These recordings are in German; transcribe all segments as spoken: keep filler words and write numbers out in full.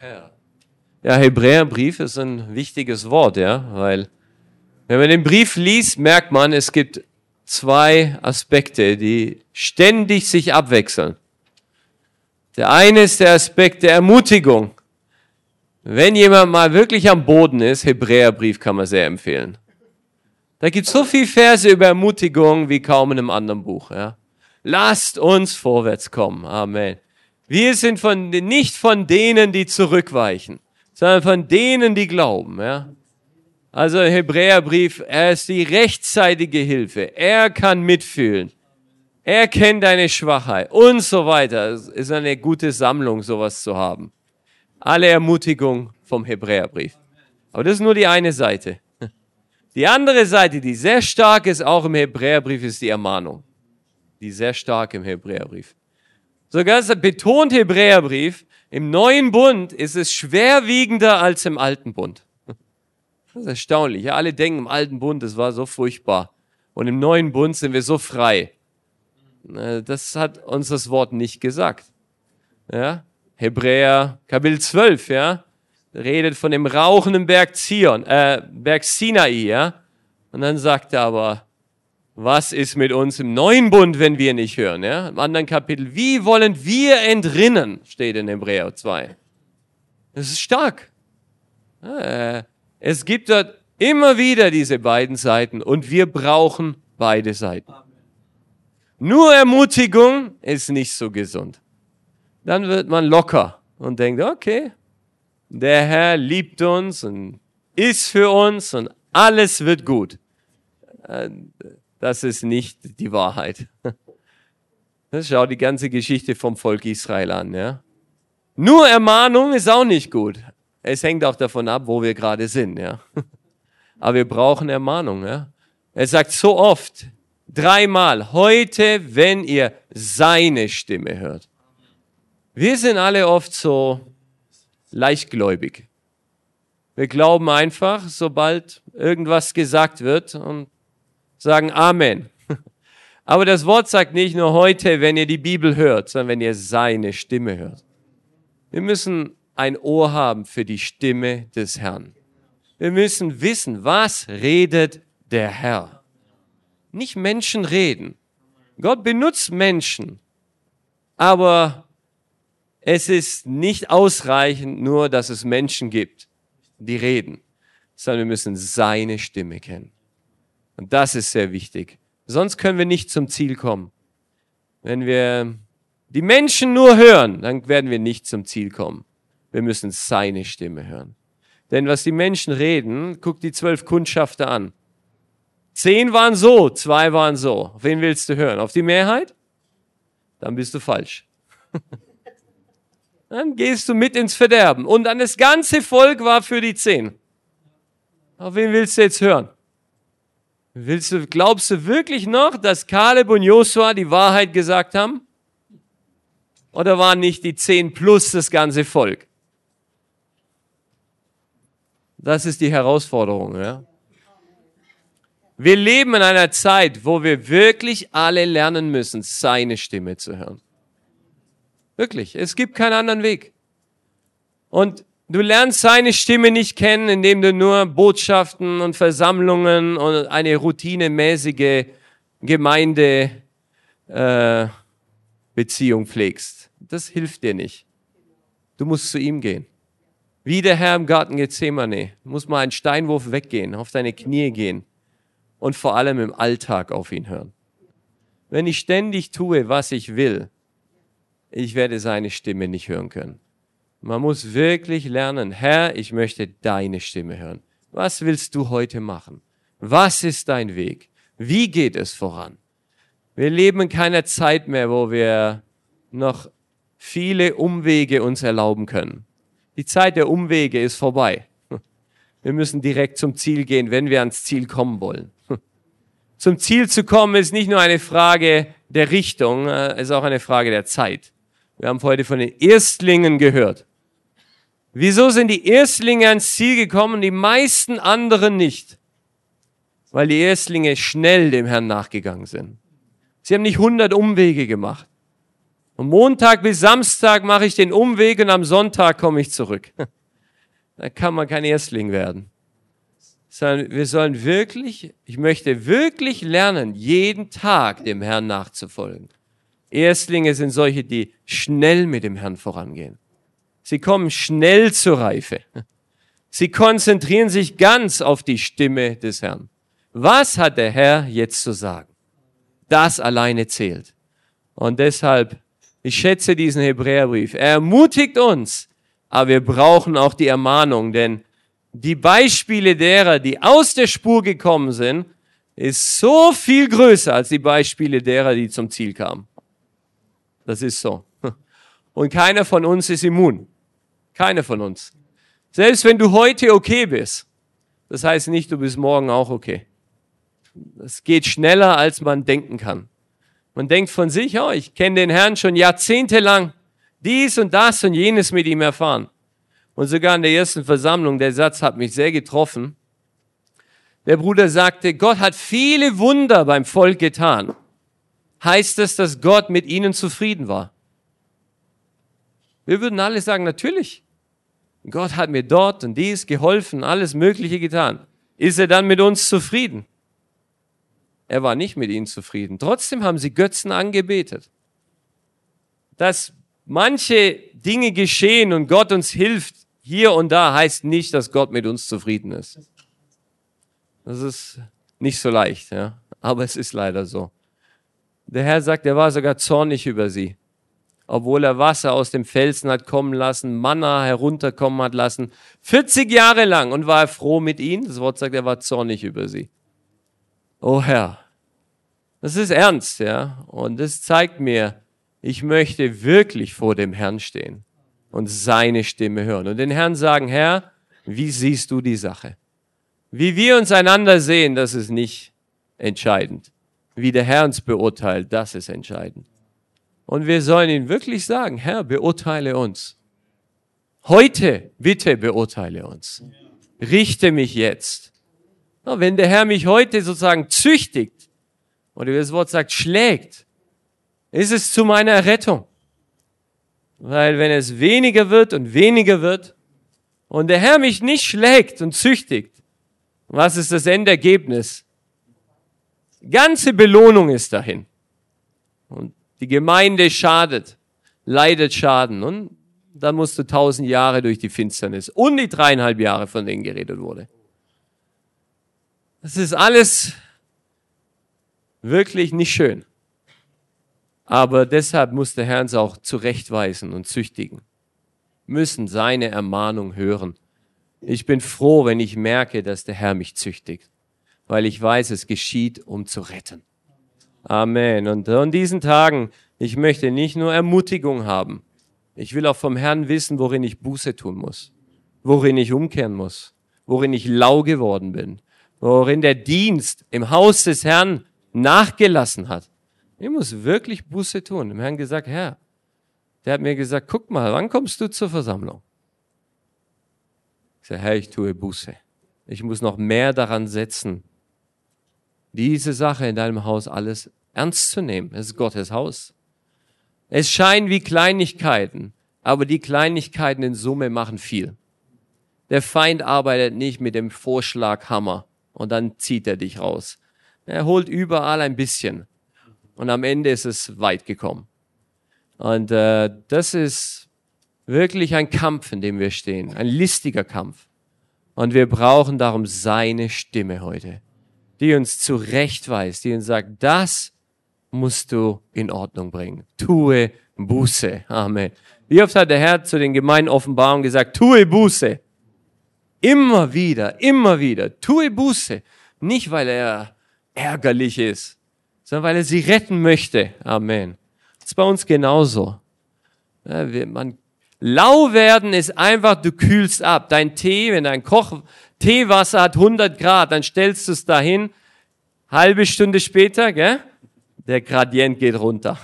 Herr. Ja, Hebräerbrief ist ein wichtiges Wort, ja, weil wenn man den Brief liest, merkt man, es gibt zwei Aspekte, die ständig sich abwechseln. Der eine ist der Aspekt der Ermutigung. Wenn jemand mal wirklich am Boden ist, Hebräerbrief kann man sehr empfehlen. Da gibt es so viele Verse über Ermutigung wie kaum in einem anderen Buch. Ja. Lasst uns vorwärts kommen. Amen. Wir sind von, nicht von denen, die zurückweichen, sondern von denen, die glauben. Ja. Also Hebräerbrief, er ist die rechtzeitige Hilfe. Er kann mitfühlen. Er kennt deine Schwachheit und so weiter. Es ist eine gute Sammlung, sowas zu haben. Alle Ermutigung vom Hebräerbrief. Aber das ist nur die eine Seite. Die andere Seite, die sehr stark ist, auch im Hebräerbrief, ist die Ermahnung. Die sehr stark im Hebräerbrief. Sogar betont Hebräerbrief, im neuen Bund ist es schwerwiegender als im alten Bund. Das ist erstaunlich. Ja, alle denken, im alten Bund, das war so furchtbar. Und im neuen Bund sind wir so frei. Das hat uns das Wort nicht gesagt. Ja? Hebräer Kapitel zwölf, ja, redet von dem rauchenden Berg Zion, äh, Berg Sinai, ja. Und dann sagt er aber, was ist mit uns im neuen Bund, wenn wir nicht hören, ja? Im anderen Kapitel, wie wollen wir entrinnen, steht in Hebräer zwei. Das ist stark. Ja, äh, es gibt dort immer wieder diese beiden Seiten und wir brauchen beide Seiten. Nur Ermutigung ist nicht so gesund. Dann wird man locker und denkt, okay, der Herr liebt uns und ist für uns und alles wird gut. Das ist nicht die Wahrheit. Das schaut die ganze Geschichte vom Volk Israel an. Ja? Nur Ermahnung ist auch nicht gut. Es hängt auch davon ab, wo wir gerade sind. Ja? Aber wir brauchen Ermahnung. Ja? Er sagt so oft, dreimal, heute, wenn ihr seine Stimme hört. Wir sind alle oft so leichtgläubig. Wir glauben einfach, sobald irgendwas gesagt wird und sagen Amen. Aber das Wort sagt nicht nur heute, wenn ihr die Bibel hört, sondern wenn ihr seine Stimme hört. Wir müssen ein Ohr haben für die Stimme des Herrn. Wir müssen wissen, was redet der Herr. Nicht Menschen reden. Gott benutzt Menschen, aber es ist nicht ausreichend nur, dass es Menschen gibt, die reden, sondern wir müssen seine Stimme kennen. Und das ist sehr wichtig. Sonst können wir nicht zum Ziel kommen. Wenn wir die Menschen nur hören, dann werden wir nicht zum Ziel kommen. Wir müssen seine Stimme hören. Denn was die Menschen reden, guck die zwölf Kundschafter an. Zehn waren so, zwei waren so. Auf wen willst du hören? Auf die Mehrheit? Dann bist du falsch. Dann gehst du mit ins Verderben. Und dann das ganze Volk war für die zehn. Auf wen willst du jetzt hören? Willst du, glaubst du wirklich noch, dass Kaleb und Josua die Wahrheit gesagt haben? Oder waren nicht die zehn plus das ganze Volk? Das ist die Herausforderung, ja. Wir leben in einer Zeit, wo wir wirklich alle lernen müssen, seine Stimme zu hören. Wirklich, es gibt keinen anderen Weg. Und du lernst seine Stimme nicht kennen, indem du nur Botschaften und Versammlungen und eine routinemäßige Gemeindebeziehung äh, Beziehung pflegst. Das hilft dir nicht. Du musst zu ihm gehen. Wie der Herr im Garten Gethsemane. Du musst mal einen Steinwurf weggehen, auf deine Knie gehen und vor allem im Alltag auf ihn hören. Wenn ich ständig tue, was ich will, ich werde seine Stimme nicht hören können. Man muss wirklich lernen, Herr, ich möchte deine Stimme hören. Was willst du heute machen? Was ist dein Weg? Wie geht es voran? Wir leben in keiner Zeit mehr, wo wir noch viele Umwege uns erlauben können. Die Zeit der Umwege ist vorbei. Wir müssen direkt zum Ziel gehen, wenn wir ans Ziel kommen wollen. Zum Ziel zu kommen ist nicht nur eine Frage der Richtung, es ist auch eine Frage der Zeit. Wir haben heute von den Erstlingen gehört. Wieso sind die Erstlinge ans Ziel gekommen, die meisten anderen nicht? Weil die Erstlinge schnell dem Herrn nachgegangen sind. Sie haben nicht hundert Umwege gemacht. Und Montag bis Samstag mache ich den Umweg und am Sonntag komme ich zurück. Da kann man kein Erstling werden. Sondern wir sollen wirklich, ich möchte wirklich lernen, jeden Tag dem Herrn nachzufolgen. Erstlinge sind solche, die schnell mit dem Herrn vorangehen. Sie kommen schnell zur Reife. Sie konzentrieren sich ganz auf die Stimme des Herrn. Was hat der Herr jetzt zu sagen? Das alleine zählt. Und deshalb, ich schätze diesen Hebräerbrief. Er ermutigt uns, aber wir brauchen auch die Ermahnung, denn die Beispiele derer, die aus der Spur gekommen sind, ist so viel größer als die Beispiele derer, die zum Ziel kamen. Das ist so. Und keiner von uns ist immun. Keiner von uns. Selbst wenn du heute okay bist, das heißt nicht, du bist morgen auch okay. Es geht schneller, als man denken kann. Man denkt von sich, oh, ich kenne den Herrn schon jahrzehntelang. Dies und das und jenes mit ihm erfahren. Und sogar in der ersten Versammlung, der Satz hat mich sehr getroffen. Der Bruder sagte, Gott hat viele Wunder beim Volk getan. Heißt das, dass Gott mit ihnen zufrieden war? Wir würden alle sagen, natürlich. Gott hat mir dort und dies geholfen, alles Mögliche getan. Ist er dann mit uns zufrieden? Er war nicht mit ihnen zufrieden. Trotzdem haben sie Götzen angebetet. Dass manche Dinge geschehen und Gott uns hilft, hier und da, heißt nicht, dass Gott mit uns zufrieden ist. Das ist nicht so leicht, ja. Aber es ist leider so. Der Herr sagt, er war sogar zornig über sie. Obwohl er Wasser aus dem Felsen hat kommen lassen, Manna herunterkommen hat lassen, vierzig Jahre lang, und war er froh mit ihnen. Das Wort sagt, er war zornig über sie. Oh Herr, das ist ernst, ja. Und das zeigt mir, ich möchte wirklich vor dem Herrn stehen und seine Stimme hören. Und den Herrn sagen, Herr, wie siehst du die Sache? Wie wir uns einander sehen, das ist nicht entscheidend. Wie der Herr uns beurteilt, das ist entscheidend. Und wir sollen ihn wirklich sagen, Herr, beurteile uns. Heute, bitte beurteile uns. Richte mich jetzt. Na, wenn der Herr mich heute sozusagen züchtigt, oder wie das Wort sagt, schlägt, ist es zu meiner Rettung. Weil wenn es weniger wird und weniger wird und der Herr mich nicht schlägt und züchtigt, was ist das Endergebnis? Ganze Belohnung ist dahin. Und die Gemeinde schadet, leidet Schaden. Und dann musst du tausend Jahre durch die Finsternis und die dreieinhalb Jahre, von denen geredet wurde. Das ist alles wirklich nicht schön. Aber deshalb muss der Herr uns auch zurechtweisen und züchtigen. Müssen seine Ermahnung hören. Ich bin froh, wenn ich merke, dass der Herr mich züchtigt, weil ich weiß, es geschieht, um zu retten. Amen. Und an diesen Tagen, ich möchte nicht nur Ermutigung haben. Ich will auch vom Herrn wissen, worin ich Buße tun muss, worin ich umkehren muss, worin ich lau geworden bin, worin der Dienst im Haus des Herrn nachgelassen hat. Ich muss wirklich Buße tun. Dem Herrn gesagt, Herr, der hat mir gesagt, guck mal, wann kommst du zur Versammlung? Ich sage, Herr, ich tue Buße. Ich muss noch mehr daran setzen, diese Sache in deinem Haus alles ernst zu nehmen. Es ist Gottes Haus. Es scheinen wie Kleinigkeiten, aber die Kleinigkeiten in Summe machen viel. Der Feind arbeitet nicht mit dem Vorschlaghammer und dann zieht er dich raus. Er holt überall ein bisschen und am Ende ist es weit gekommen. Und äh, das ist wirklich ein Kampf, in dem wir stehen, ein listiger Kampf. Und wir brauchen darum seine Stimme heute, die uns zurechtweist, die uns sagt, das musst du in Ordnung bringen. Tue Buße. Amen. Wie oft hat der Herr zu den Gemeinden Offenbarung gesagt, tue Buße. Immer wieder, immer wieder, tue Buße. Nicht, weil er ärgerlich ist, sondern weil er sie retten möchte. Amen. Das ist bei uns genauso. Ja, wir, man, lau werden ist einfach, du kühlst ab. Dein Tee, wenn dein Koch Teewasser hat hundert Grad, dann stellst du es dahin. Halbe Stunde später, gell? Der Gradient geht runter.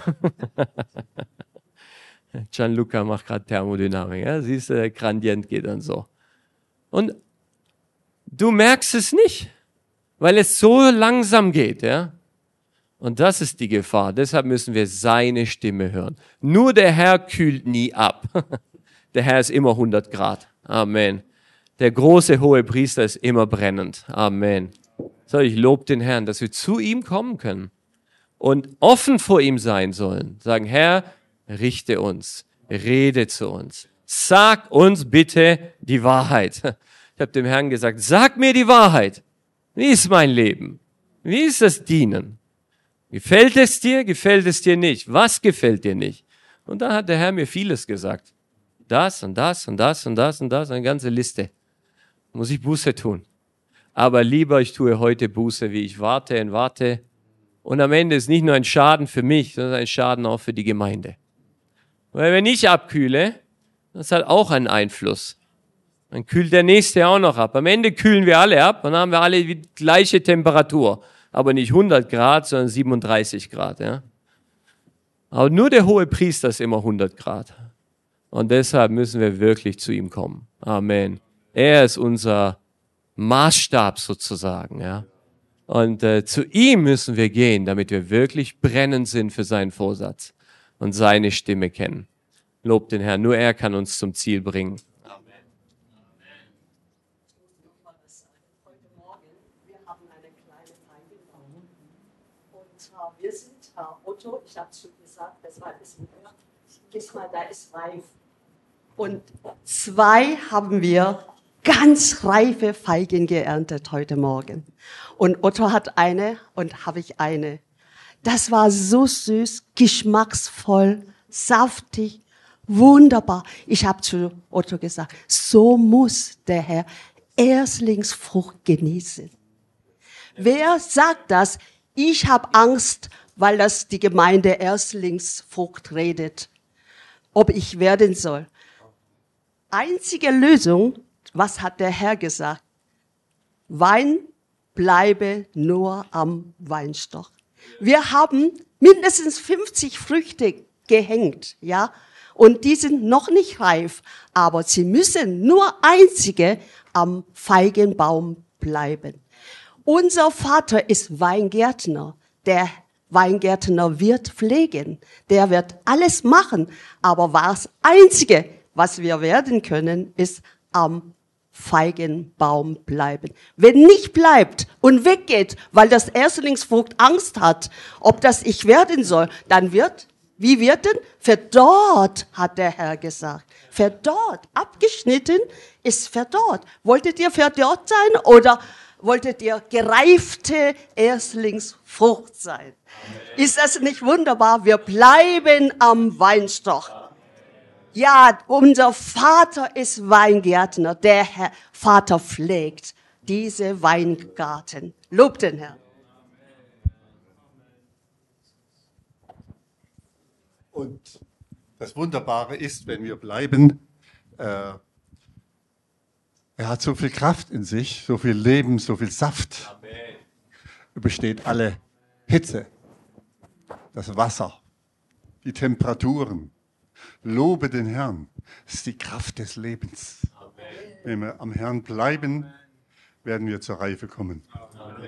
Gianluca macht gerade Thermodynamik. Ja? Siehst du, der Gradient geht dann so. Und du merkst es nicht, weil es so langsam geht. Ja? Und das ist die Gefahr. Deshalb müssen wir seine Stimme hören. Nur der Herr kühlt nie ab. Der Herr ist immer hundert Grad. Amen. Der große hohe Priester ist immer brennend. Amen. So, ich lobe den Herrn, dass wir zu ihm kommen können und offen vor ihm sein sollen. Sagen, Herr, richte uns, rede zu uns. Sag uns bitte die Wahrheit. Ich habe dem Herrn gesagt, sag mir die Wahrheit. Wie ist mein Leben? Wie ist das Dienen? Gefällt es dir? Gefällt es dir nicht? Was gefällt dir nicht? Und da hat der Herr mir vieles gesagt. Das und das und das und das und das, eine ganze Liste. Muss ich Buße tun. Aber lieber, ich tue heute Buße, wie ich warte und warte. Und am Ende ist nicht nur ein Schaden für mich, sondern ein Schaden auch für die Gemeinde. Weil wenn ich abkühle, das hat auch einen Einfluss. Dann kühlt der Nächste auch noch ab. Am Ende kühlen wir alle ab und dann haben wir alle die gleiche Temperatur. Aber nicht hundert Grad, sondern siebenunddreißig Grad. Ja? Aber nur der hohe Priester ist immer hundert Grad. Und deshalb müssen wir wirklich zu ihm kommen. Amen. Er ist unser Maßstab sozusagen. Ja? Und äh, zu ihm müssen wir gehen, damit wir wirklich brennend sind für seinen Vorsatz und seine Stimme kennen. Lobt den Herrn. Nur er kann uns zum Ziel bringen. Wir sind äh, Otto, ich habe es schon gesagt, das war ein bisschen höher. Diesmal, da ist reif. Und zwei haben wir ganz reife Feigen geerntet heute Morgen. Und Otto hat eine und habe ich eine. Das war so süß, geschmacksvoll, saftig, wunderbar. Ich habe zu Otto gesagt, so muss der Herr Erstlingsfrucht genießen. Wer sagt das? Ich habe Angst, weil das die Gemeinde Erstlingsfrucht redet, ob ich werden soll. Einzige Lösung, was hat der Herr gesagt? Wein bleibe nur am Weinstock. Wir haben mindestens fünfzig Früchte gehängt, ja, und die sind noch nicht reif, aber sie müssen nur einzige am Feigenbaum bleiben. Unser Vater ist Weingärtner. Der Weingärtner wird pflegen. Der wird alles machen. Aber das Einzige, was wir werden können, ist am Feigenbaum bleiben. Wenn nicht bleibt und weggeht, weil das Erstlingsfrucht Angst hat, ob das ich werden soll, dann wird, wie wird denn? Verdorrt, hat der Herr gesagt. Verdorrt, abgeschnitten ist verdorrt. Wolltet ihr verdorrt sein oder wolltet ihr gereifte Erstlingsfrucht sein? Amen. Ist das nicht wunderbar? Wir bleiben am Weinstock. Ja, unser Vater ist Weingärtner. Der Herr, Vater pflegt diese Weingarten. Lobt den Herrn. Und das Wunderbare ist, wenn wir bleiben, äh, er hat so viel Kraft in sich, so viel Leben, so viel Saft. Amen. Übersteht alle Hitze, das Wasser, die Temperaturen. Lobe den Herrn. Das ist die Kraft des Lebens. Amen. Wenn wir am Herrn bleiben, werden wir zur Reife kommen. Amen.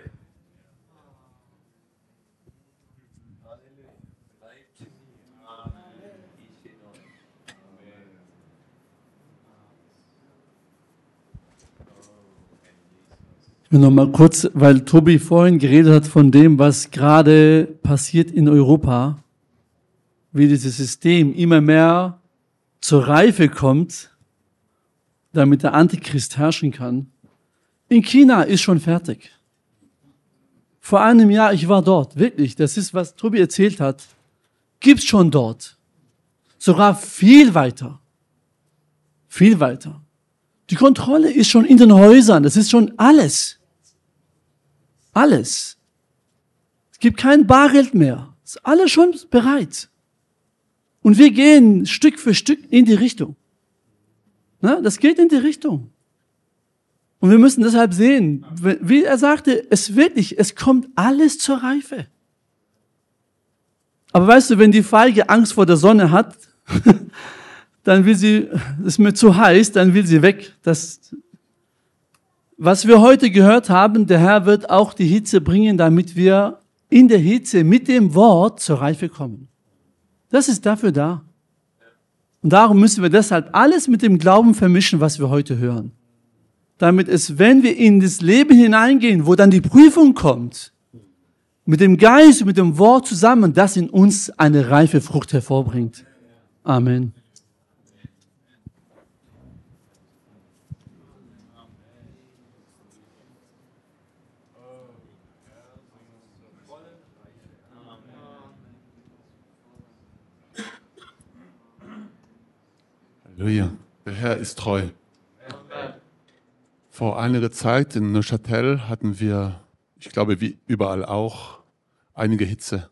Ich will noch mal kurz, weil Tobi vorhin geredet hat von dem, was gerade passiert in Europa, wie dieses System immer mehr zur Reife kommt, damit der Antichrist herrschen kann. In China ist schon fertig. Vor einem Jahr, ich war dort, wirklich, das ist, was Tobi erzählt hat, gibt's schon dort. Sogar viel weiter. Viel weiter. Die Kontrolle ist schon in den Häusern, das ist schon alles. Alles. Es gibt kein Bargeld mehr. Es ist alles schon bereit. Und wir gehen Stück für Stück in die Richtung. Na, das geht in die Richtung. Und wir müssen deshalb sehen, wie er sagte, es wirklich, es kommt alles zur Reife. Aber weißt du, wenn die Feige Angst vor der Sonne hat, dann will sie, es ist mir zu heiß, dann will sie weg. Das, was wir heute gehört haben, der Herr wird auch die Hitze bringen, damit wir in der Hitze mit dem Wort zur Reife kommen. Das ist dafür da. Und darum müssen wir deshalb alles mit dem Glauben vermischen, was wir heute hören. Damit es, wenn wir in das Leben hineingehen, wo dann die Prüfung kommt, mit dem Geist und mit dem Wort zusammen, das in uns eine reife Frucht hervorbringt. Amen. Halleluja. Der Herr ist treu. Vor einiger Zeit in Neuchâtel hatten wir, ich glaube wie überall auch, einige Hitze.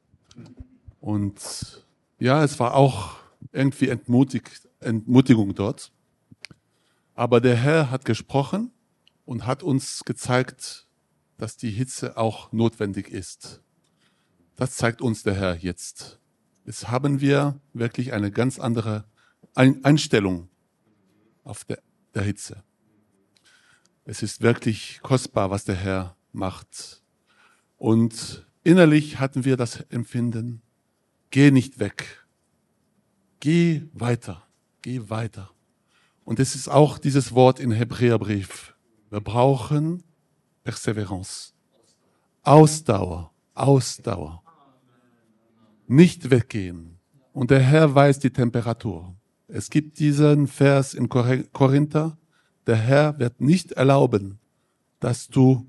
Und ja, es war auch irgendwie Entmutig, Entmutigung dort. Aber der Herr hat gesprochen und hat uns gezeigt, dass die Hitze auch notwendig ist. Das zeigt uns der Herr jetzt. Jetzt haben wir wirklich eine ganz andere Einstellung auf der, der Hitze. Es ist wirklich kostbar, was der Herr macht. Und innerlich hatten wir das Empfinden, geh nicht weg, geh weiter, geh weiter. Und es ist auch dieses Wort im Hebräerbrief. Wir brauchen Perseverance, Ausdauer, Ausdauer. Nicht weggehen. Und der Herr weiß die Temperatur. Es gibt diesen Vers in Korinther, der Herr wird nicht erlauben, dass du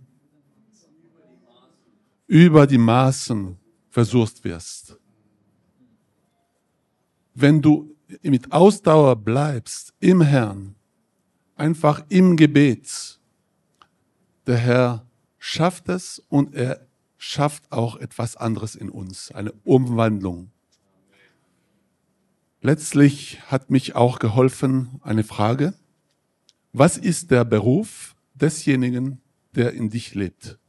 über die Maßen versucht wirst. Wenn du mit Ausdauer bleibst im Herrn, einfach im Gebet, der Herr schafft es und er schafft auch etwas anderes in uns, eine Umwandlung. Letztlich hat mich auch geholfen eine Frage: Was ist der Beruf desjenigen, der in dich lebt?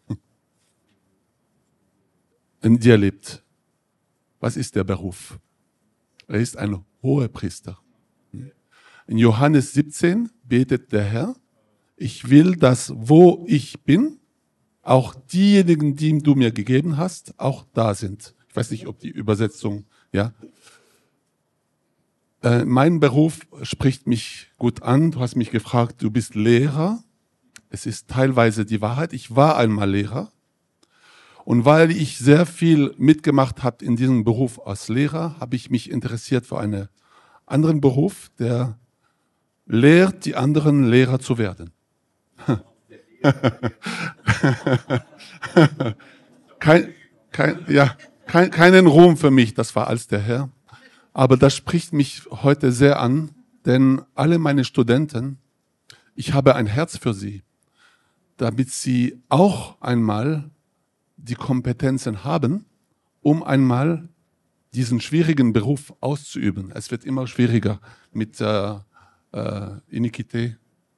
In dir lebt. Was ist der Beruf? Er ist ein Hohepriester. In Johannes siebzehn betet der Herr: Ich will, dass wo ich bin, auch diejenigen, die du mir gegeben hast, auch da sind. Ich weiß nicht, ob die Übersetzung, ja. Äh, mein Beruf spricht mich gut an. Du hast mich gefragt, du bist Lehrer. Es ist teilweise die Wahrheit. Ich war einmal Lehrer. Und weil ich sehr viel mitgemacht habe in diesem Beruf als Lehrer, habe ich mich interessiert für einen anderen Beruf, der lehrt, die anderen Lehrer zu werden. kein, kein, ja, kein, keinen Ruhm für mich, das war als der Herr. Aber das spricht mich heute sehr an, denn alle meine Studenten, ich habe ein Herz für sie, damit sie auch einmal die Kompetenzen haben, um einmal diesen schwierigen Beruf auszuüben. Es wird immer schwieriger mit äh, äh, Iniquität,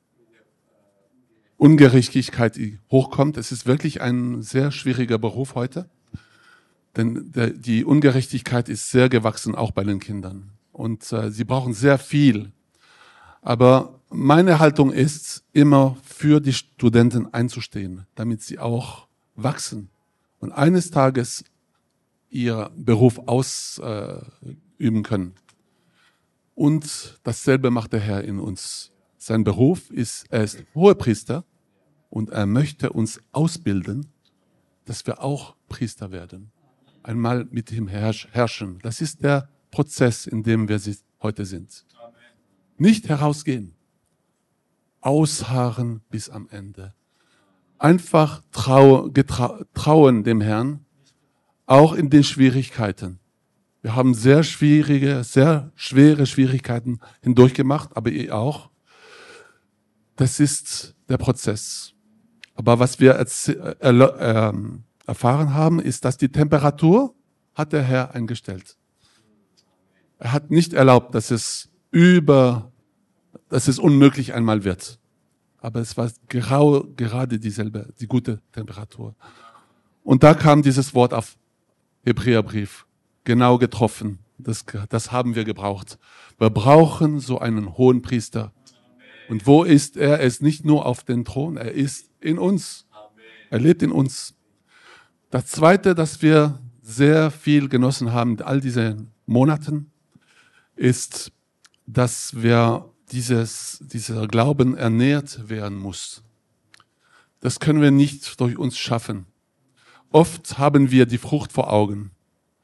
Ungerechtigkeit, die hochkommt. Es ist wirklich ein sehr schwieriger Beruf heute. Denn der, die Ungerechtigkeit ist sehr gewachsen, auch bei den Kindern. Und äh, sie brauchen sehr viel. Aber meine Haltung ist, immer für die Studenten einzustehen, damit sie auch wachsen und eines Tages ihren Beruf ausüben können. Und dasselbe macht der Herr in uns. Sein Beruf ist, er ist Hohepriester und er möchte uns ausbilden, dass wir auch Priester werden. Einmal mit ihm herrschen. Das ist der Prozess, in dem wir heute sind. Nicht herausgehen. Ausharren bis am Ende. Einfach trau, getrau, trauen dem Herrn, auch in den Schwierigkeiten. Wir haben sehr schwierige, sehr schwere Schwierigkeiten hindurchgemacht, aber ihr auch. Das ist der Prozess. Aber was wir erfahren haben, ist, dass die Temperatur hat der Herr eingestellt. Er hat nicht erlaubt, dass es über, dass es unmöglich einmal wird. Aber es war grau, gerade dieselbe, die gute Temperatur. Und da kam dieses Wort auf Hebräerbrief, genau getroffen. Das, das haben wir gebraucht. Wir brauchen so einen hohen Priester. Und wo ist er? Er ist nicht nur auf dem Thron, er ist in uns. Er lebt in uns. Das Zweite, das wir sehr viel genossen haben in all diesen Monaten, ist, dass wir dieses, dieser Glauben ernährt werden muss. Das können wir nicht durch uns schaffen. Oft haben wir die Frucht vor Augen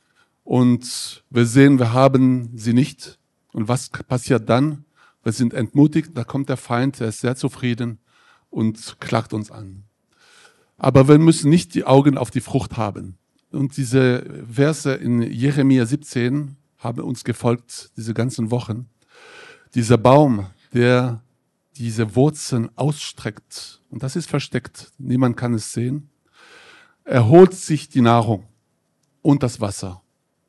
und wir sehen, wir haben sie nicht. Und was passiert dann? Wir sind entmutigt, da kommt der Feind, der ist sehr zufrieden und klagt uns an. Aber wir müssen nicht die Augen auf die Frucht haben. Und diese Verse in Jeremia siebzehn haben uns gefolgt diese ganzen Wochen. Dieser Baum, der diese Wurzeln ausstreckt, und das ist versteckt, niemand kann es sehen, er holt sich die Nahrung und das Wasser.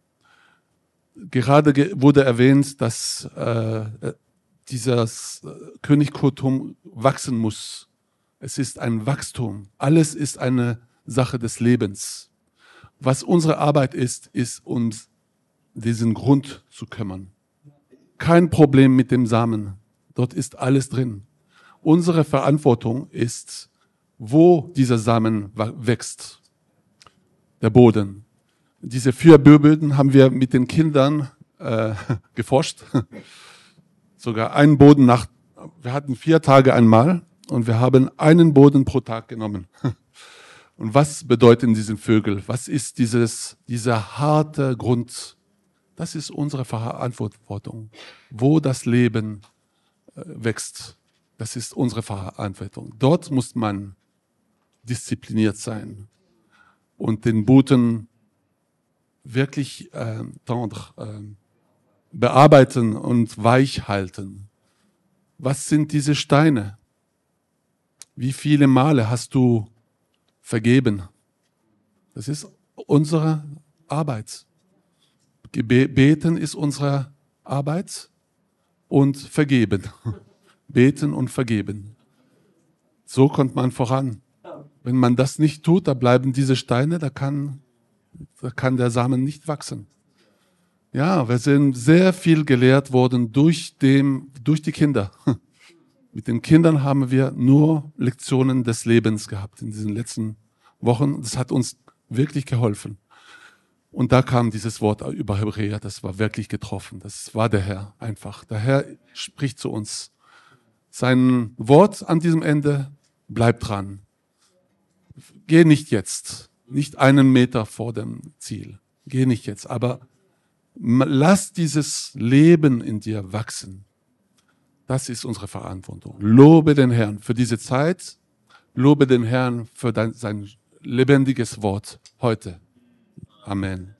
Gerade ge- wurde erwähnt, dass äh, dieses Königtum wachsen muss. Es ist ein Wachstum. Alles ist eine Sache des Lebens. Was unsere Arbeit ist, ist uns diesen Grund zu kümmern. Kein Problem mit dem Samen. Dort ist alles drin. Unsere Verantwortung ist, wo dieser Samen wächst. Der Boden. Diese vier Böden haben wir mit den Kindern äh, geforscht. Sogar einen Boden nach, wir hatten vier Tage einmal und wir haben einen Boden pro Tag genommen. Und was bedeuten diese Vögel? Was ist dieses, dieser harte Grund? Das ist unsere Verantwortung. Wo das Leben äh, wächst, das ist unsere Verantwortung. Dort muss man diszipliniert sein und den Boden wirklich äh, tendre, äh, bearbeiten und weich halten. Was sind diese Steine? Wie viele Male hast du vergeben? Das ist unsere Arbeit. Gebe- Beten ist unsere Arbeit und vergeben. Beten und vergeben. So kommt man voran. Wenn man das nicht tut, da bleiben diese Steine, da kann, da kann der Samen nicht wachsen. Ja, wir sind sehr viel gelehrt worden durch, dem, durch die Kinder. Mit den Kindern haben wir nur Lektionen des Lebens gehabt in diesen letzten Wochen. Das hat uns wirklich geholfen. Und da kam dieses Wort über Hebräer, das war wirklich getroffen. Das war der Herr einfach. Der Herr spricht zu uns. Sein Wort an diesem Ende, bleib dran. Geh nicht jetzt, nicht einen Meter vor dem Ziel. Geh nicht jetzt, aber lass dieses Leben in dir wachsen. Das ist unsere Verantwortung. Lobe den Herrn für diese Zeit. Lobe den Herrn für dein, sein lebendiges Wort heute. Amen.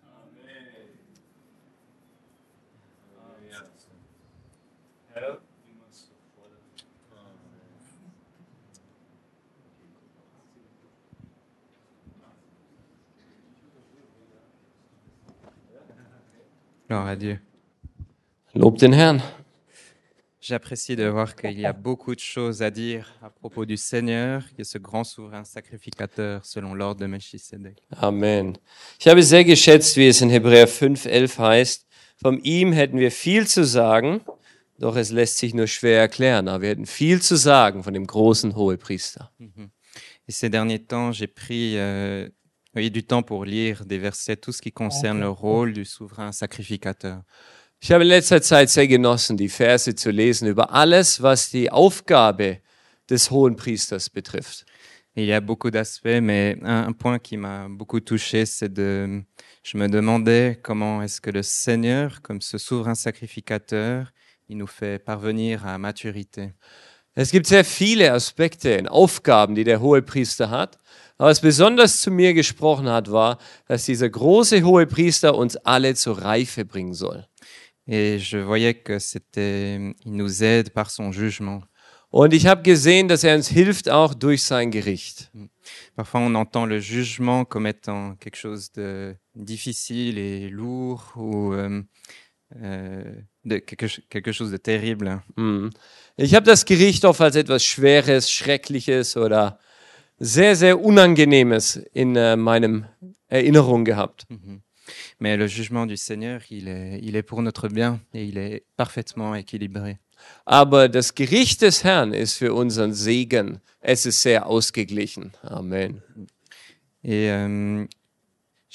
Gloire à Dieu. Lob den Herrn. J'apprécie de voir qu'il y a beaucoup de choses à dire à propos du Seigneur, qui est ce grand souverain sacrificateur selon l'ordre de Melchisedec. Amen. Ich habe sehr geschätzt, wie es in Hebräer fünf elf heißt, von ihm hätten wir viel zu sagen, doch es lässt sich nur schwer erklären. Aber wir hätten viel zu sagen von dem großen Hohepriester. Et ces derniers temps, j'ai pris euh, oui, du temps pour lire des versets, tout ce qui concerne le rôle du souverain sacrificateur. Ich habe in letzter Zeit sehr genossen, die Verse zu lesen über alles, was die Aufgabe des Hohenpriesters betrifft. Et il y a beaucoup d'aspects, mais un, un point qui m'a beaucoup touché, c'est de, je me demandais comment est-ce que le Seigneur, comme ce souverain sacrificateur, il nous fait parvenir à maturité. Es gibt sehr viele Aspekte und Aufgaben, die der Hohepriester hat. Aber was besonders zu mir gesprochen hat, war, dass dieser große Hohepriester uns alle zur Reife bringen soll. Et je voyais que c'était, il nous aide par son jugement. Und ich habe gesehen, dass er uns hilft auch durch sein Gericht. Parfois, on entend le jugement comme étant quelque chose de difficile et lourd ou euh, euh, de quelque, quelque chose de terrible. Mhm. Ich habe das Gericht oft als etwas Schweres, Schreckliches oder sehr, sehr Unangenehmes in äh, meinem Erinnerung gehabt. Mhm. Mais le jugement du Seigneur, il est, il est pour notre bien et il est parfaitement équilibré. Aber das Gericht des Herrn ist für unseren Segen. Es ist sehr ausgeglichen. Amen. Et euh,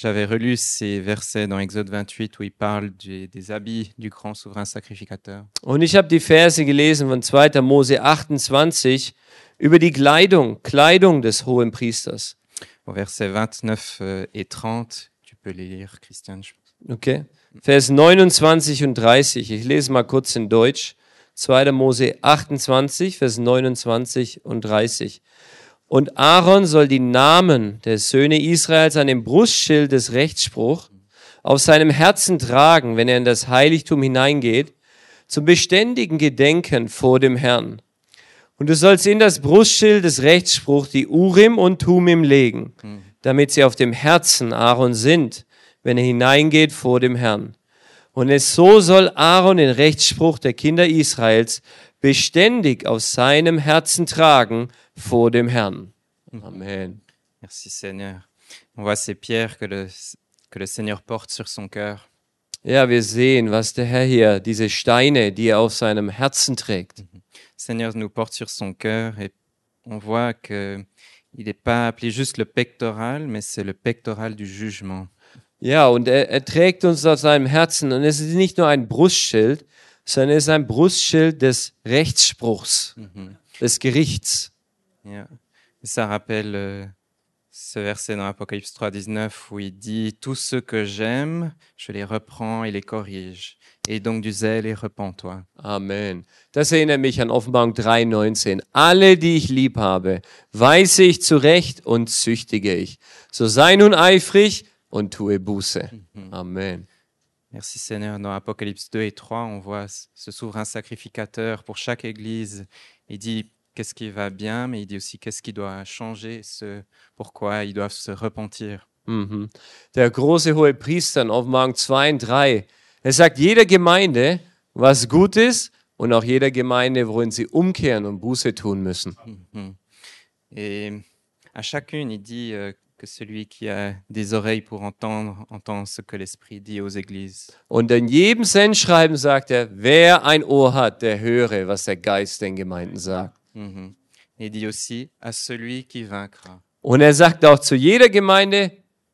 j'avais relu ces versets dans Exode vingt-huit où il parle du- des habits du grand souverain sacrificateur. Und ich habe die Verse gelesen von zweiter Mose achtundzwanzig über die Kleidung, Kleidung des Hohenpriesters. Au verset vingt-neuf euh, et trente, tu peux les lire, Christian. je pense. Okay. Vers neunundzwanzig und dreißig. Ich lese mal kurz in Deutsch. zweiter Mose achtundzwanzig, Vers neunundzwanzig und dreißig. Und Aaron soll die Namen der Söhne Israels an dem Brustschild des Rechtsspruch auf seinem Herzen tragen, wenn er in das Heiligtum hineingeht, zum beständigen Gedenken vor dem Herrn. Und du sollst in das Brustschild des Rechtsspruch die Urim und Tumim legen, damit sie auf dem Herzen Aaron sind, wenn er hineingeht vor dem Herrn. Und es so soll Aaron den Rechtsspruch der Kinder Israels beständig auf seinem Herzen tragen vor dem Herrn. Amen. Merci Seigneur. On voit ces pierres que le, que le Seigneur porte sur son cœur. Ja, wir sehen, was der Herr hier, diese Steine, die er auf seinem Herzen trägt. Le Seigneur nous porte sur son cœur et on voit que il n'est pas appelé juste le pectoral, mais c'est le pectoral du jugement. Ja, und er, er trägt uns auf seinem Herzen. Und es ist nicht nur ein Brustschild, sondern es ist ein Brustschild des Rechtsspruchs, des Gerichts. Yeah. Et ça rappelle euh, ce verset dans Apocalypse trois, dix-neuf où il dit « Tous ceux que j'aime, je les reprends et les corrige. Et donc du zèle et repens-toi. Amen. Das erinnert mich an Offenbarung drei neunzehn. Alle, die ich lieb habe, weise ich zurecht und züchtige ich. So sei nun eifrig und tue Buße. Amen. » Merci Seigneur. Dans Apocalypse deux et trois, on voit ce souverain sacrificateur pour chaque église. Il dit qu'est-ce qui va bien, mais il dit aussi qu'est-ce qui doit changer, ce pourquoi ils doivent se repentir. Mhm. Der große hohe Priester in Offenbarung zwei und drei, er sagt jeder Gemeinde, was gut ist und auch jeder Gemeinde, worin sie umkehren und Buße tun müssen. Mhm. Et à chacune, il dit euh, que celui qui a des oreilles pour entendre, entend ce que l'Esprit dit aux églises. Und in jedem Sendschreiben sagt er, wer ein Ohr hat, der höre, was der Geist den Gemeinden sagt. Mhm. Et il dit aussi à celui qui vaincra. Und er sagt auch zu jeder Gemeinde,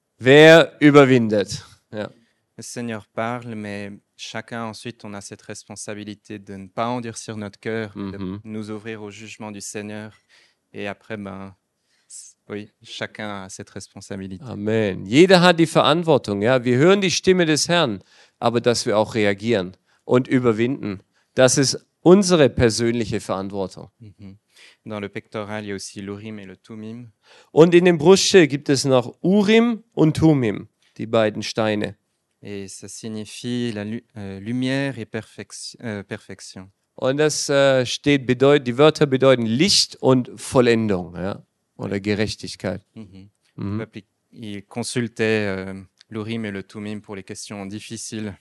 wer überwindet. Ja. Le Seigneur parle, mais chacun ensuite, on a cette responsabilité de ne pas endurcir notre cœur, Mhm. de nous ouvrir au jugement du Seigneur. Et après, ben, c- oui, chacun a cette responsabilité. Amen. Jeder hat die Verantwortung. Ja, wir hören die Stimme des Herrn, aber dass wir auch reagieren und überwinden. Das ist unsere persönliche Verantwortung. Mhm. Dans le pectoral, il y a aussi l'Urim et le Tumim. Und in dem Brustschild gibt es noch Urim und Tumim, die beiden Steine. Et ça signifie la lu- euh, lumière et perfection. euh, perfection. Und das äh, steht bedeut, die Wörter bedeuten Licht und Vollendung, ja, oder Gerechtigkeit. Mhm. Mhm. Le peuple, il consultait euh, l'Urim et le Tumim pour les questions difficiles.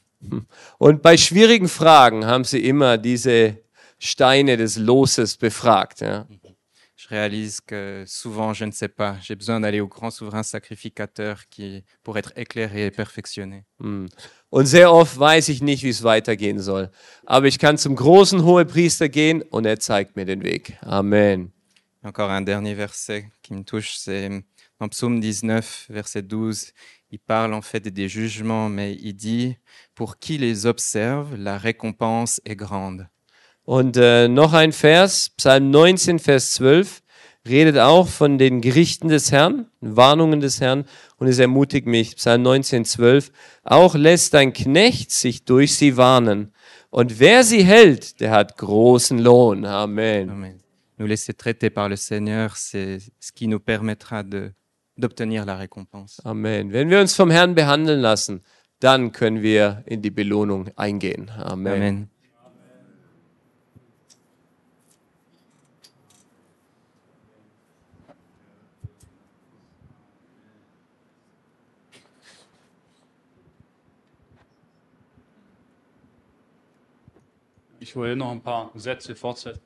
Und bei schwierigen Fragen haben sie immer diese Steine des Loses befragt. Ja. Je réalise que souvent, je ne sais pas. J'ai besoin d'aller au grand souverain sacrificateur qui, pour être éclairé et perfectionné. Mm. Und sehr oft weiß ich nicht, wie es weitergehen soll. Aber ich kann zum großen Hohepriester gehen und er zeigt mir den Weg. Amen. Encore un dernier verset qui me touche, c'est dans Psaume dix-neuf, verset douze. Il parle en fait des jugements, mais il dit « Pour qui les observe, la récompense est grande. » Und äh, noch ein Vers, Psalm neunzehn, Vers zwölf, redet auch von den Gerichten des Herrn, Warnungen des Herrn, und es ermutigt mich, Psalm neunzehn, zwölf, auch lässt dein Knecht sich durch sie warnen. Und wer sie hält, der hat großen Lohn. Amen. Amen. Nous laisser traiter par le Seigneur, c'est ce qui nous permettra de, d'obtenir la récompense. Amen. Wenn wir uns vom Herrn behandeln lassen, dann können wir in die Belohnung eingehen. Amen. Amen. Ich wollte noch ein paar Sätze fortsetzen.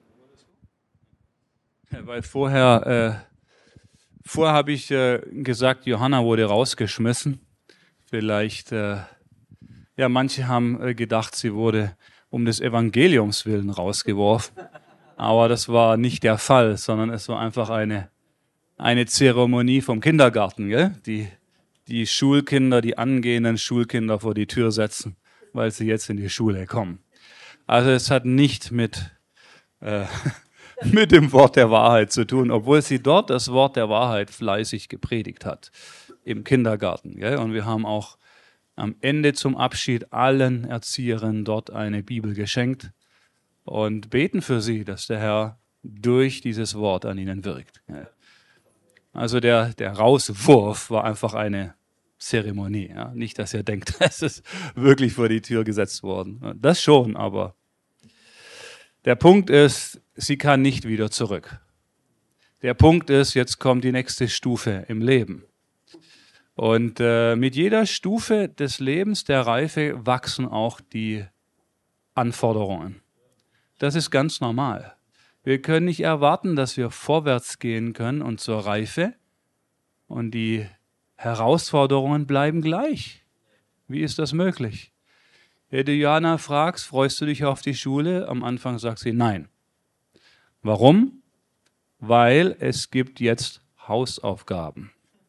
Weil vorher, äh, vorher habe ich äh, gesagt, Johanna wurde rausgeschmissen. Vielleicht, äh, ja, manche haben äh, gedacht, sie wurde um des Evangeliums willen rausgeworfen. Aber das war nicht der Fall, sondern es war einfach eine, eine Zeremonie vom Kindergarten, gell? Die, die Schulkinder, die angehenden Schulkinder vor die Tür setzen, weil sie jetzt in die Schule kommen. Also es hat nicht mit, äh, mit dem Wort der Wahrheit zu tun, obwohl sie dort das Wort der Wahrheit fleißig gepredigt hat, im Kindergarten. Gell? Und wir haben auch am Ende zum Abschied allen Erzieherinnen dort eine Bibel geschenkt und beten für sie, dass der Herr durch dieses Wort an ihnen wirkt. Gell? Also der, der Rauswurf war einfach eine Zeremonie. Ja? Nicht, dass ihr denkt, es ist wirklich vor die Tür gesetzt worden. Das schon, aber der Punkt ist, sie kann nicht wieder zurück. Der Punkt ist, jetzt kommt die nächste Stufe im Leben. Und äh, mit jeder Stufe des Lebens, der Reife, wachsen auch die Anforderungen. Das ist ganz normal. Wir können nicht erwarten, dass wir vorwärts gehen können und zur Reife und die Herausforderungen bleiben gleich. Wie ist das möglich? Wenn du Jana fragst, freust du dich auf die Schule? Am Anfang sagt sie nein. Warum? Weil es gibt jetzt Hausaufgaben.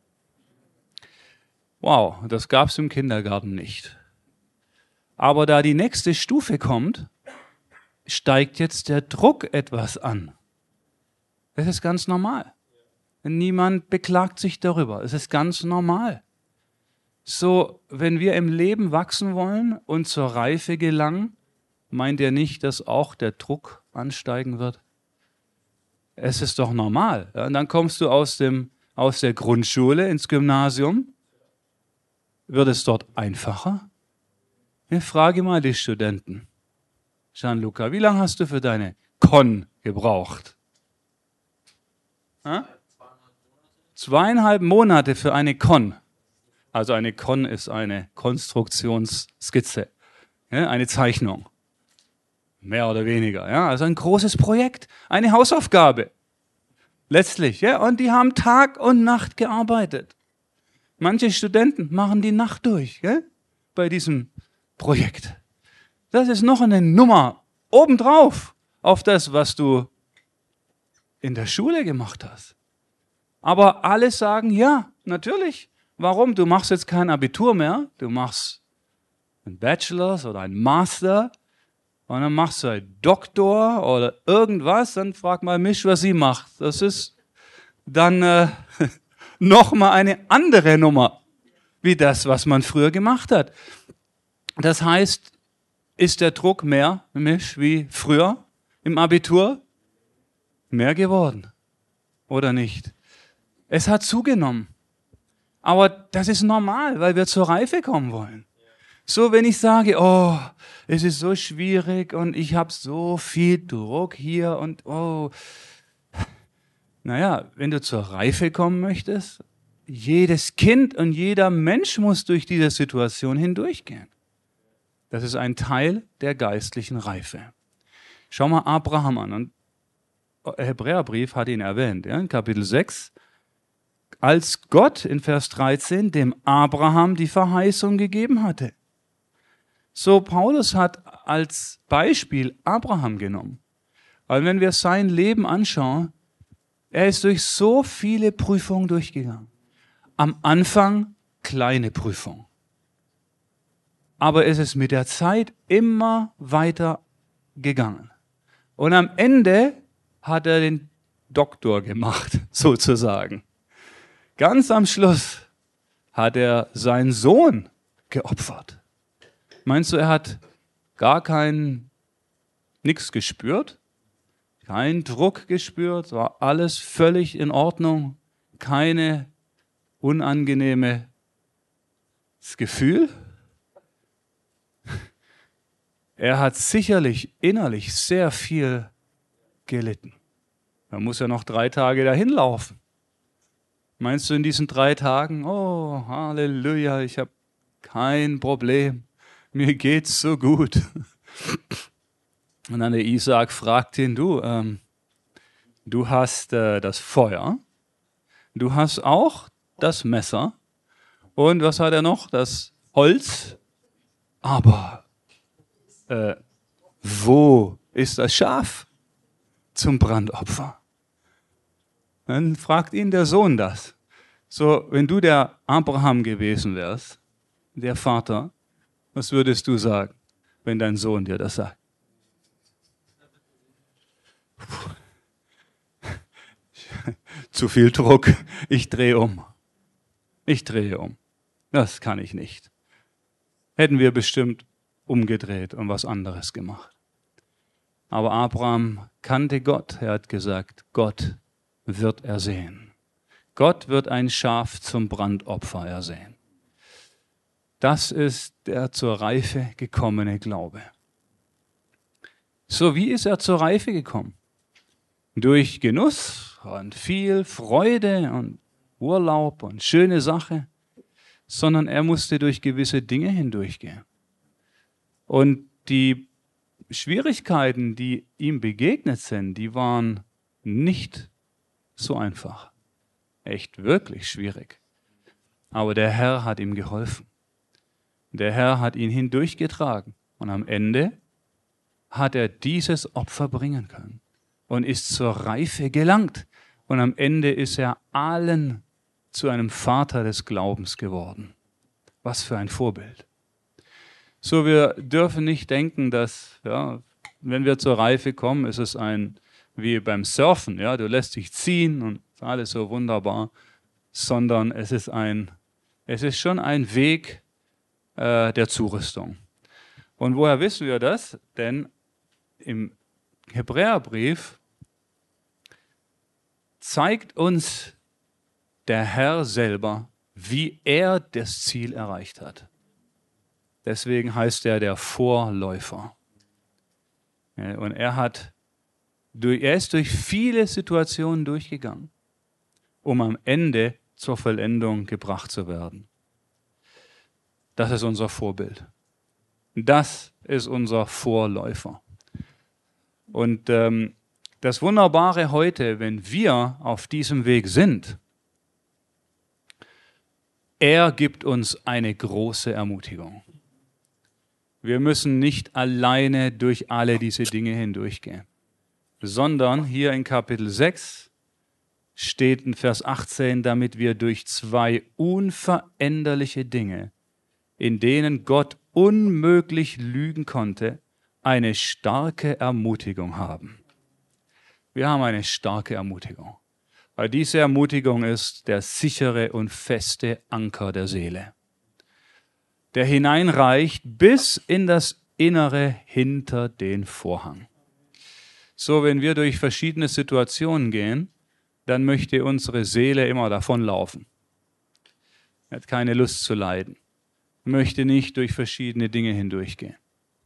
Wow, das gab es im Kindergarten nicht. Aber da die nächste Stufe kommt, steigt jetzt der Druck etwas an. Das ist ganz normal. Niemand beklagt sich darüber. Es ist ganz normal. So, wenn wir im Leben wachsen wollen und zur Reife gelangen, meint ihr nicht, dass auch der Druck ansteigen wird? Es ist doch normal. Ja, und dann kommst du aus, dem, aus der Grundschule ins Gymnasium. Wird es dort einfacher? Ich frage mal die Studenten. Gianluca, wie lange hast du für deine Con gebraucht? Ha? Zweieinhalb Monate für eine Con. Also eine Con ist eine Konstruktionsskizze, ja, eine Zeichnung. Mehr oder weniger. Ja, also ein großes Projekt, eine Hausaufgabe. Letztlich. Ja, und die haben Tag und Nacht gearbeitet. Manche Studenten machen die Nacht durch, gell, bei diesem Projekt. Das ist noch eine Nummer obendrauf auf das, was du in der Schule gemacht hast. Aber alle sagen, ja, natürlich. Warum? Du machst jetzt kein Abitur mehr, du machst einen Bachelor oder einen Master und dann machst du einen Doktor oder irgendwas, dann frag mal mich, was sie macht. Das ist dann äh, nochmal eine andere Nummer, wie das, was man früher gemacht hat. Das heißt, ist der Druck mehr, mich, wie früher im Abitur? Mehr geworden. Oder nicht? Es hat zugenommen. Aber das ist normal, weil wir zur Reife kommen wollen. So, wenn ich sage, oh, es ist so schwierig und ich habe so viel Druck hier und oh. Naja, wenn du zur Reife kommen möchtest, jedes Kind und jeder Mensch muss durch diese Situation hindurchgehen. Das ist ein Teil der geistlichen Reife. Schau mal Abraham an. Und der Hebräerbrief hat ihn erwähnt, ja, in Kapitel sechs. Als Gott in Vers dreizehn dem Abraham die Verheißung gegeben hatte. So, Paulus hat als Beispiel Abraham genommen. Weil wenn wir sein Leben anschauen, er ist durch so viele Prüfungen durchgegangen. Am Anfang kleine Prüfung. Aber es ist mit der Zeit immer weiter gegangen. Und am Ende hat er den Doktor gemacht, sozusagen. Ganz am Schluss hat er seinen Sohn geopfert. Meinst du, er hat gar kein, nichts gespürt? Kein Druck gespürt? War alles völlig in Ordnung? Keine unangenehme Gefühl? Er hat sicherlich innerlich sehr viel gelitten. Er muss ja noch drei Tage dahin laufen. Meinst du in diesen drei Tagen, oh, Halleluja, ich habe kein Problem, mir geht's so gut. Und dann der Isaak fragt ihn, du, ähm, du hast äh, das Feuer, du hast auch das Messer und was hat er noch? Das Holz. Aber äh, wo ist das Schaf zum Brandopfer? Dann fragt ihn der Sohn das. So, wenn du der Abraham gewesen wärst, der Vater, was würdest du sagen, wenn dein Sohn dir das sagt? Puh. Zu viel Druck. Ich drehe um. Ich drehe um. Das kann ich nicht. Hätten wir bestimmt umgedreht und was anderes gemacht. Aber Abraham kannte Gott. Er hat gesagt, Gott wird ersehen. Gott wird ein Schaf zum Brandopfer ersehen. Das ist der zur Reife gekommene Glaube. So, wie ist er zur Reife gekommen? Durch Genuss und viel Freude und Urlaub und schöne Sache, sondern er musste durch gewisse Dinge hindurchgehen. Und die Schwierigkeiten, die ihm begegnet sind, die waren nicht so einfach. Echt wirklich schwierig. Aber der Herr hat ihm geholfen. Der Herr hat ihn hindurchgetragen. Und am Ende hat er dieses Opfer bringen können und ist zur Reife gelangt. Und am Ende ist er allen zu einem Vater des Glaubens geworden. Was für ein Vorbild. So, wir dürfen nicht denken, dass, ja, wenn wir zur Reife kommen, ist es ein, wie beim Surfen, ja, du lässt dich ziehen und alles so wunderbar, sondern es ist ein, es ist schon ein Weg äh, der Zurüstung. Und woher wissen wir das? Denn im Hebräerbrief zeigt uns der Herr selber, wie er das Ziel erreicht hat. Deswegen heißt er der Vorläufer. Und er hat, er ist durch viele Situationen durchgegangen, um am Ende zur Vollendung gebracht zu werden. Das ist unser Vorbild. Das ist unser Vorläufer. Und ähm, das Wunderbare heute, wenn wir auf diesem Weg sind, er gibt uns eine große Ermutigung. Wir müssen nicht alleine durch alle diese Dinge hindurchgehen, sondern hier in Kapitel sechs steht in Vers achtzehn, damit wir durch zwei unveränderliche Dinge, in denen Gott unmöglich lügen konnte, eine starke Ermutigung haben. Wir haben eine starke Ermutigung, weil diese Ermutigung ist der sichere und feste Anker der Seele, der hineinreicht bis in das Innere hinter den Vorhang. So, wenn wir durch verschiedene Situationen gehen, dann möchte unsere Seele immer davonlaufen. Er hat keine Lust zu leiden, möchte nicht durch verschiedene Dinge hindurchgehen.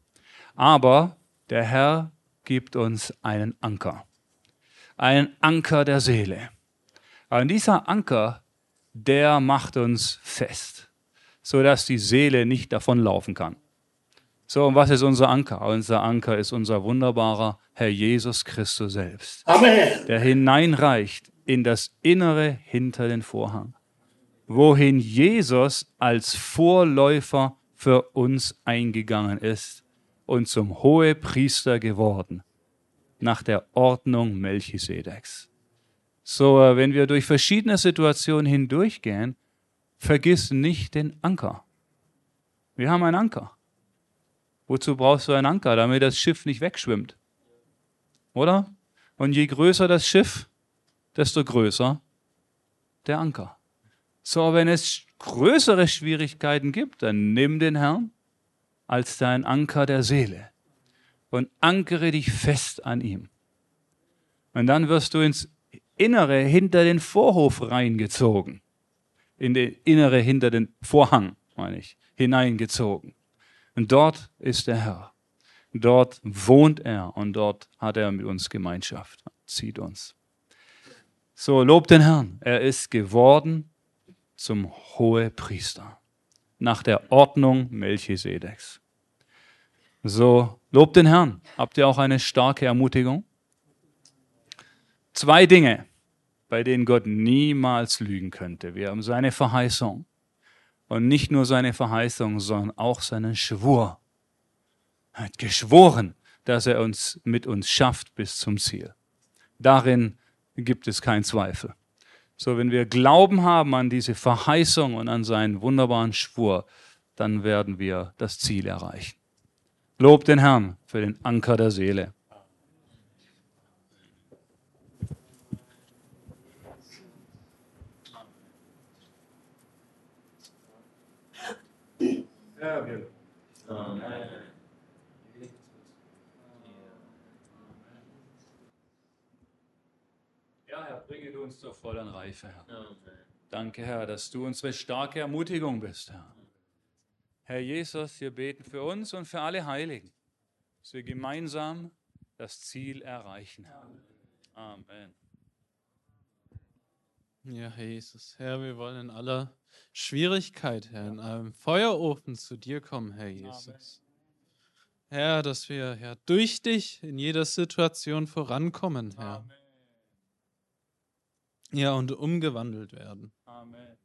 Aber der Herr gibt uns einen Anker, einen Anker der Seele. Und dieser Anker, der macht uns fest, sodass die Seele nicht davonlaufen kann. So, und was ist unser Anker? Unser Anker ist unser wunderbarer Herr Jesus Christus selbst, Amen, der hineinreicht in das Innere hinter den Vorhang, wohin Jesus als Vorläufer für uns eingegangen ist und zum Hohepriester geworden, nach der Ordnung Melchisedeks. So, wenn wir durch verschiedene Situationen hindurchgehen, vergiss nicht den Anker. Wir haben einen Anker. Wozu brauchst du einen Anker? Damit das Schiff nicht wegschwimmt. Oder? Und je größer das Schiff, desto größer der Anker. So, wenn es größere Schwierigkeiten gibt, dann nimm den Herrn als dein Anker der Seele und ankere dich fest an ihm. Und dann wirst du ins Innere hinter den Vorhof reingezogen, in den Innere hinter den Vorhang, meine ich, hineingezogen. Und dort ist der Herr. Dort wohnt er und dort hat er mit uns Gemeinschaft, zieht uns. So, lobt den Herrn. Er ist geworden zum Hohepriester nach der Ordnung Melchisedeks. So, lobt den Herrn. Habt ihr auch eine starke Ermutigung? Zwei Dinge, bei denen Gott niemals lügen könnte. Wir haben seine Verheißung. Und nicht nur seine Verheißung, sondern auch seinen Schwur. Er hat geschworen, dass er uns mit uns schafft bis zum Ziel. Darin gibt es keinen Zweifel. So, wenn wir Glauben haben an diese Verheißung und an seinen wunderbaren Schwur, dann werden wir das Ziel erreichen. Lob den Herrn für den Anker der Seele. Ja, wir. Ja, Herr, bringe du uns zur vollen Reife, Herr. Danke, Herr, dass du unsere starke Ermutigung bist, Herr. Herr Jesus, wir beten für uns und für alle Heiligen, dass wir gemeinsam das Ziel erreichen, Herr. Amen. Ja, Herr Jesus, Herr, wir wollen in aller Schwierigkeit, Herr, in einem Feuerofen zu dir kommen, Herr Jesus. Herr, dass wir, Herr, durch dich in jeder Situation vorankommen, Herr. Amen. Ja, und umgewandelt werden. Amen.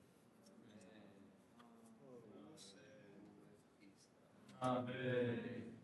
Amen.